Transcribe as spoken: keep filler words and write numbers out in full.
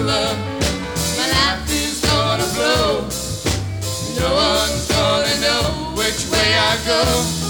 over. My life is gonna blow. No one's gonna know which way I go.